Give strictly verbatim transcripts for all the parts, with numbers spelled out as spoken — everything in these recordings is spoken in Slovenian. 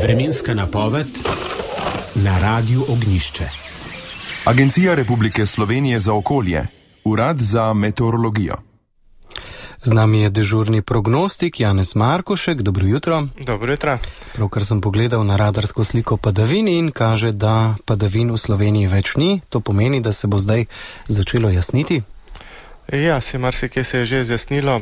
Vremenska napoved na Radiu Ognjišče. Agencija Republike Slovenije za okolje, Urad za meteorologijo. Z nami je dežurni prognostik Janez Markošek. Dobro jutro. Dobro jutro. Pravkar sem pogledal na radarsko sliko padavin in kaže, da padavin v Sloveniji več ni. To pomeni, da se bo zdaj začelo jasniti? Ja, se marsikje se je že zjasnilo,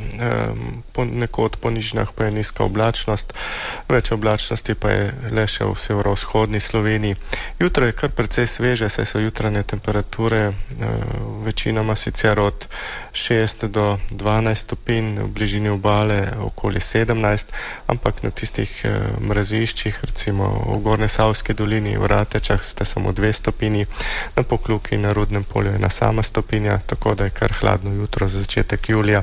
ponekod po nižinah pa je nizka oblačnost, več oblačnosti pa je le še v severovzhodni Sloveniji. Jutro je kar precej sveže, saj so jutranje temperature večinoma sicer od šest do dvanajst stopinj, v bližini obale okoli sedemnajst, ampak na tistih mraziščih, recimo v Gornjesavski dolini, v Ratečah sta samo dve stopinji, na Pokljuki in na Rudnem polju ena sama stopinja, tako da je kar hladno jutro za začetek julija.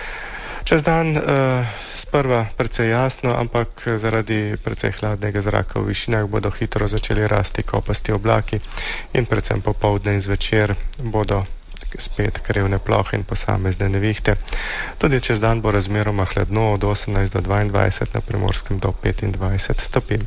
Čez dan uh, sprva precej jasno, ampak zaradi precej hladnega zraka v višinah bodo hitro začeli rasti kopasti oblaki in predvsem popoldne in zvečer bodo spet krevne plohe in posamezne nevihte. Tudi čez dan bo razmeroma hladno od osemnajst do dvaindvajset, na Primorskem do petindvajset stopinj.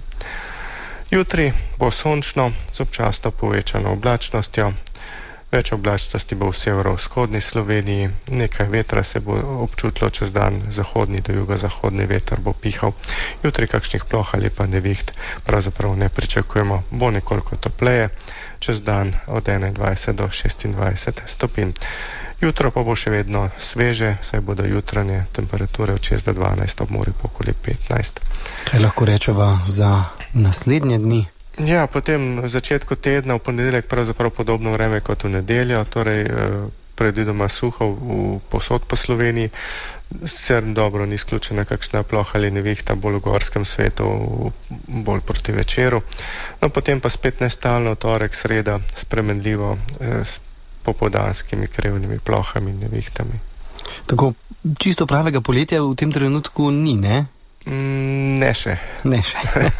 Jutri bo sončno z občasno povečano oblačnostjo. Več oblačnosti bo v severovzhodni Sloveniji, nekaj vetra se bo občutilo čez dan, zahodni do jugozahodni veter bo pihal. Jutri kakšnih ploh ali pa neviht pravzaprav ne pričakujemo, bo nekoliko topleje, čez dan od enaindvajset do šestindvajset stopinj. Jutro pa bo še vedno sveže, saj bodo jutranje temperature od šest do dvanajst, ob morju pa okoli petnajst. Kaj lahko rečeva za naslednje dni? Ja, potem v začetku tedna, v ponedeljek pravzaprav podobno vreme kot v nedeljo, torej predvidoma suho v posod po Sloveniji, sicer dobro ni izključena kakšna ploha ali nevihta bolj v gorskem svetu, bolj proti večeru. No, potem pa spet nestalno torek, sreda, spremenljivo s popoldanskimi krevnimi plohami in nevihtami. Tako čisto pravega poletja v tem trenutku ni, ne? Ne še. Ne še.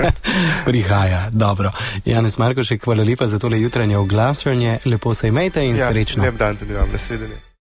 Prihaja, dobro. Janez Markošek, hvala lepa za tole jutranje oglašanje. Lepo se imejte in ja, srečno. Lep dan tudi vam, nasvidenje.